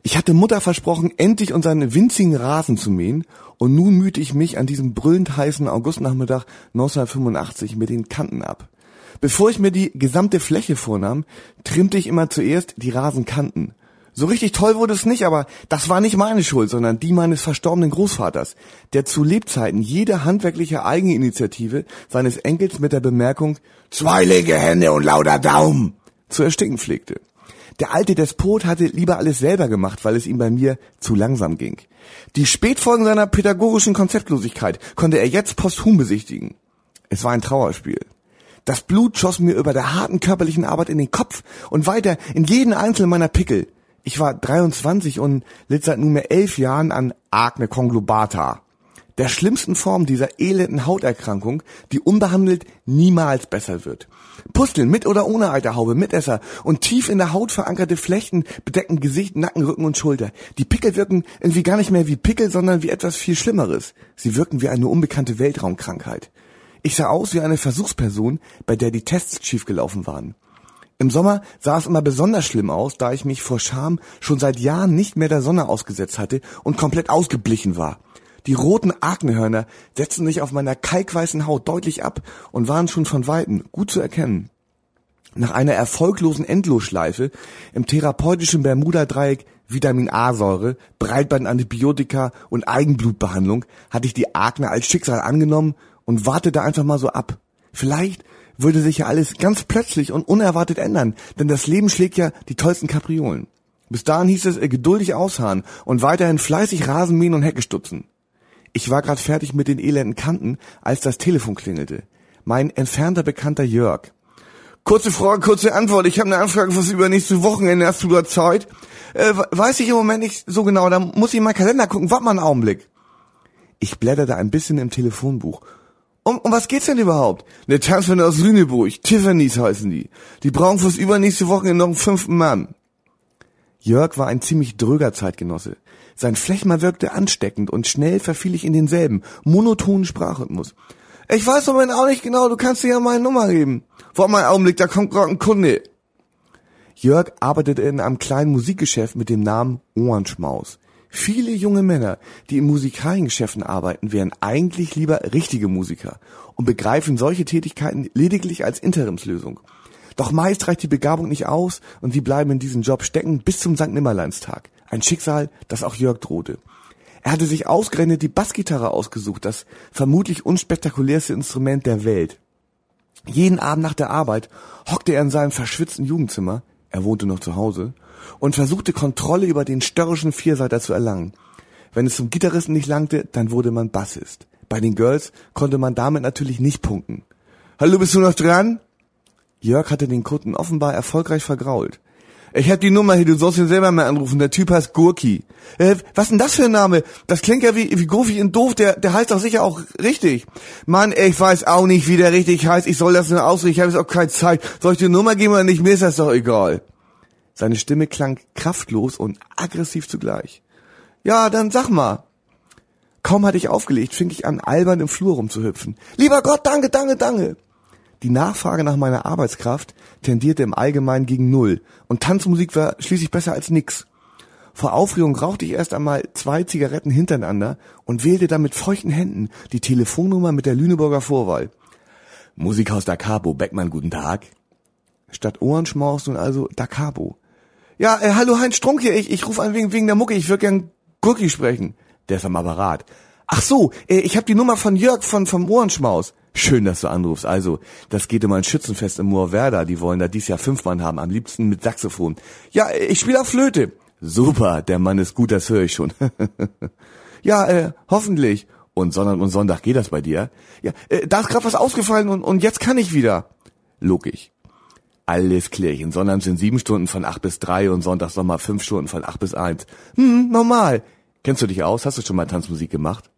Ich hatte Mutter versprochen, endlich unseren winzigen Rasen zu mähen, und nun mühte ich mich an diesem brüllend heißen Augustnachmittag 1985 mit den Kanten ab. Bevor ich mir die gesamte Fläche vornahm, trimmte ich immer zuerst die Rasenkanten. So richtig toll wurde es nicht, aber das war nicht meine Schuld, sondern die meines verstorbenen Großvaters, der zu Lebzeiten jede handwerkliche Eigeninitiative seines Enkels mit der Bemerkung »2 linke Hände und lauter Daumen« zu ersticken pflegte. Der alte Despot hatte lieber alles selber gemacht, weil es ihm bei mir zu langsam ging. Die Spätfolgen seiner pädagogischen Konzeptlosigkeit konnte er jetzt posthum besichtigen. Es war ein Trauerspiel. Das Blut schoss mir über der harten körperlichen Arbeit in den Kopf und weiter in jeden einzelnen meiner Pickel. Ich war 23 und litt seit nunmehr 11 Jahren an Akne conglobata, der schlimmsten Form dieser elenden Hauterkrankung, die unbehandelt niemals besser wird. Pusteln mit oder ohne Eiterhaube, Mitesser und tief in der Haut verankerte Flechten bedecken Gesicht, Nacken, Rücken und Schulter. Die Pickel wirken irgendwie gar nicht mehr wie Pickel, sondern wie etwas viel Schlimmeres. Sie wirken wie eine unbekannte Weltraumkrankheit. Ich sah aus wie eine Versuchsperson, bei der die Tests schiefgelaufen waren. Im Sommer sah es immer besonders schlimm aus, da ich mich vor Scham schon seit Jahren nicht mehr der Sonne ausgesetzt hatte und komplett ausgeblichen war. Die roten Aknehörner setzten sich auf meiner kalkweißen Haut deutlich ab und waren schon von Weitem gut zu erkennen. Nach einer erfolglosen Endlosschleife im therapeutischen Bermuda-Dreieck Vitamin-A-Säure, Breitbandantibiotika und Eigenblutbehandlung hatte ich die Akne als Schicksal angenommen und wartete einfach mal so ab. Vielleicht würde sich ja alles ganz plötzlich und unerwartet ändern, denn das Leben schlägt ja die tollsten Kapriolen. Bis dahin hieß es geduldig ausharren und weiterhin fleißig Rasen mähen und Hecke stutzen. Ich war gerade fertig mit den elenden Kanten, als das Telefon klingelte. Mein entfernter Bekannter Jörg. Kurze Frage, kurze Antwort. Ich habe eine Anfrage fürs übernächste Wochenende. Hast du da Zeit? Weiß ich im Moment nicht so genau. Da muss ich in meinen Kalender gucken. Warte mal einen Augenblick. Ich blätterte ein bisschen im Telefonbuch. Um was geht's denn überhaupt? Eine Tanzband aus Lüneburg. Tiffany's heißen die. Die brauchen fürs übernächste Wochenende noch einen 5. Mann. Jörg war ein ziemlich dröger Zeitgenosse. Sein Flechma wirkte ansteckend und schnell verfiel ich in denselben, monotonen Sprachrhythmus. Ich weiß im Moment auch nicht genau, du kannst dir ja meine Nummer geben. Warte mal einen Augenblick, da kommt gerade ein Kunde. Jörg arbeitete in einem kleinen Musikgeschäft mit dem Namen Ohrenschmaus. Viele junge Männer, die in Musikaliengeschäften arbeiten, wären eigentlich lieber richtige Musiker und begreifen solche Tätigkeiten lediglich als Interimslösung. Doch meist reicht die Begabung nicht aus und sie bleiben in diesem Job stecken bis zum Sankt Nimmerleinstag. Ein Schicksal, das auch Jörg drohte. Er hatte sich ausgerechnet die Bassgitarre ausgesucht, das vermutlich unspektakulärste Instrument der Welt. Jeden Abend nach der Arbeit hockte er in seinem verschwitzten Jugendzimmer, er wohnte noch zu Hause, und versuchte Kontrolle über den störrischen Vierseiter zu erlangen. Wenn es zum Gitarristen nicht langte, dann wurde man Bassist. Bei den Girls konnte man damit natürlich nicht punkten. Hallo, bist du noch dran? Jörg hatte den Kunden offenbar erfolgreich vergrault. Ich hab die Nummer hier, du sollst ihn selber mal anrufen, der Typ heißt Gurki. Was denn das für ein Name? Das klingt ja wie Goofy und doof, der heißt doch sicher auch richtig. Mann, ich weiß auch nicht, wie der richtig heißt, ich soll das nur ausrichten, ich habe jetzt auch keine Zeit. Soll ich die Nummer geben oder nicht, mir ist das doch egal. Seine Stimme klang kraftlos und aggressiv zugleich. Ja, dann sag mal. Kaum hatte ich aufgelegt, fing ich an, albern im Flur rumzuhüpfen. Lieber Gott, danke, danke, danke. Die Nachfrage nach meiner Arbeitskraft tendierte im Allgemeinen gegen 0 und Tanzmusik war schließlich besser als nix. Vor Aufregung rauchte ich erst einmal 2 Zigaretten hintereinander und wählte dann mit feuchten Händen die Telefonnummer mit der Lüneburger Vorwahl. Musikhaus Da Capo, Beckmann, guten Tag. Statt Ohrenschmaus nun also Da Capo. Ja, hallo Heinz Strunk hier, ich rufe an wegen der Mucke, ich würde gern Gurki sprechen. Der ist am Apparat. Ach so, ich habe die Nummer von Jörg vom Ohrenschmaus. Schön, dass du anrufst. Also, das geht um ein Schützenfest in Moorwerda. Die wollen da dieses Jahr 5 Mann haben, am liebsten mit Saxophon. Ja, ich spiele auf Flöte. Super, der Mann ist gut, das höre ich schon. Ja, hoffentlich. Und Sonntag geht das bei dir? Ja, da ist gerade was ausgefallen und jetzt kann ich wieder. Logisch. Alles klärchen. Sonnabends sind 7 Stunden von 8 bis 3 und sonntags nochmal 5 Stunden von 8 bis 1. Normal. Kennst du dich aus? Hast du schon mal Tanzmusik gemacht?